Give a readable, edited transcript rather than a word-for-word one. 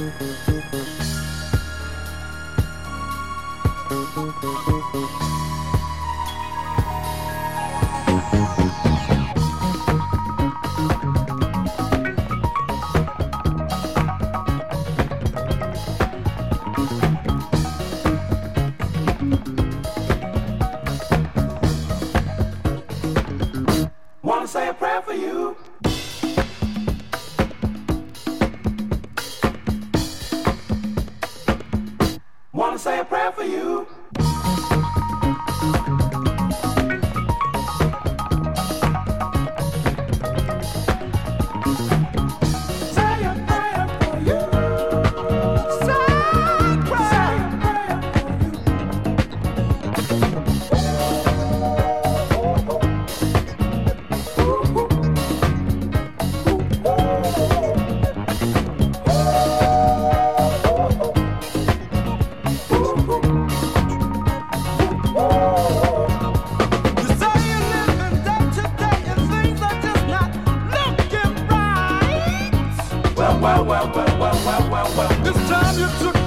Wanna say a prayer for you. Wanna say a prayer for you. Say a prayer for you. Say a prayer for you. Well, it's time you took